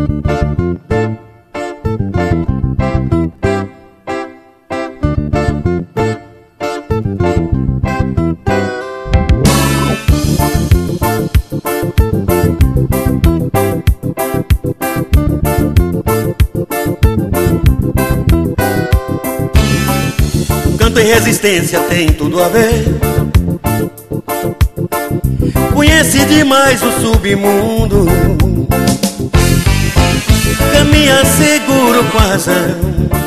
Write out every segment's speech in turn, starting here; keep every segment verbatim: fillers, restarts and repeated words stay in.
Canto em resistência tem tudo a ver. Conhece demais o submundo, caminha seguro com a razão.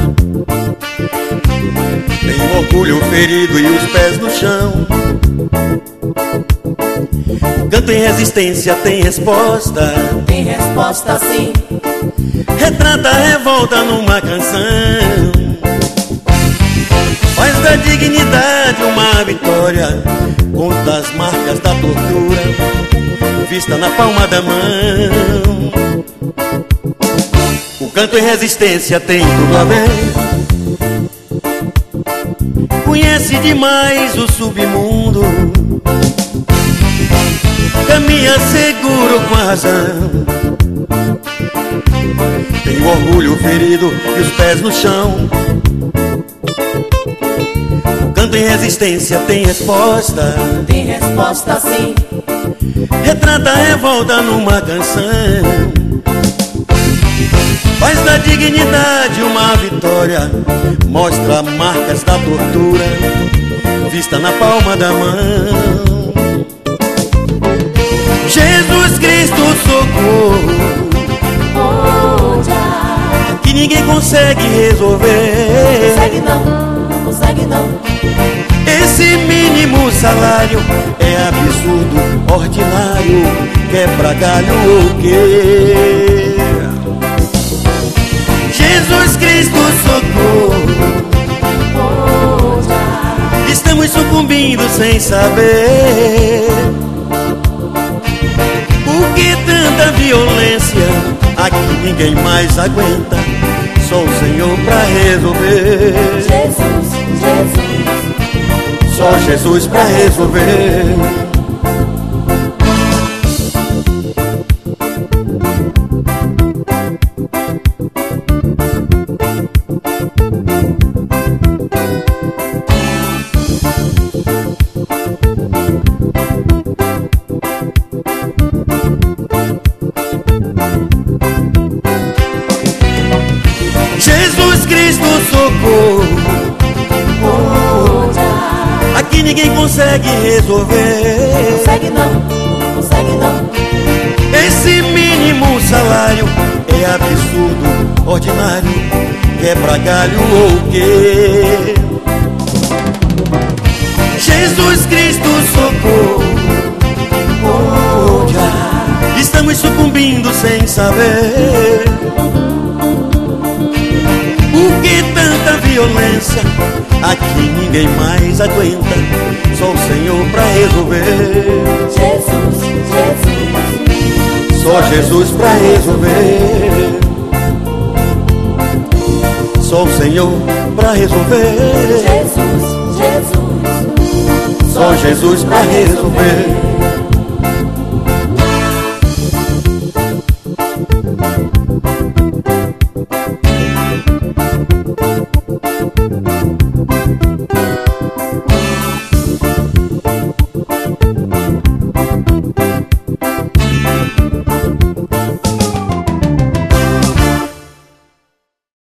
Tem o orgulho ferido e os pés no chão. Canto em resistência tem resposta. Tem resposta sim. Retrata a revolta numa canção. Faz da dignidade uma vitória. Conta as marcas da tortura vista na palma da mão. O canto em resistência tem tudo a ver. Conhece demais o submundo, caminha seguro com a razão. Tem o orgulho ferido e os pés no chão. O canto em resistência tem resposta. Tem resposta sim. Retrata a revolta numa canção. Faz da dignidade uma vitória. Mostra marcas da tortura vista na palma da mão. Jesus Cristo, socorro, que ninguém consegue resolver. Consegue não, consegue não. Esse mínimo salário é absurdo, ordinário, quebra galho o quê? Jesus Cristo, socorro, estamos sucumbindo sem saber. Por que tanta violência? Aqui ninguém mais aguenta, só o Senhor pra resolver. Jesus, Jesus, só Jesus pra resolver. Jesus Cristo, socorro, aqui ninguém consegue resolver. consegue não, consegue não. Esse mínimo salário é absurdo, ordinário, quebra galho ou quê? Jesus Cristo, socorro, estamos sucumbindo sem saber. Por que tanta violência? Aqui ninguém mais aguenta, só o Senhor pra resolver. Jesus, Jesus, só Jesus pra resolver. Só o Senhor pra resolver. Jesus, Jesus, só Jesus pra resolver.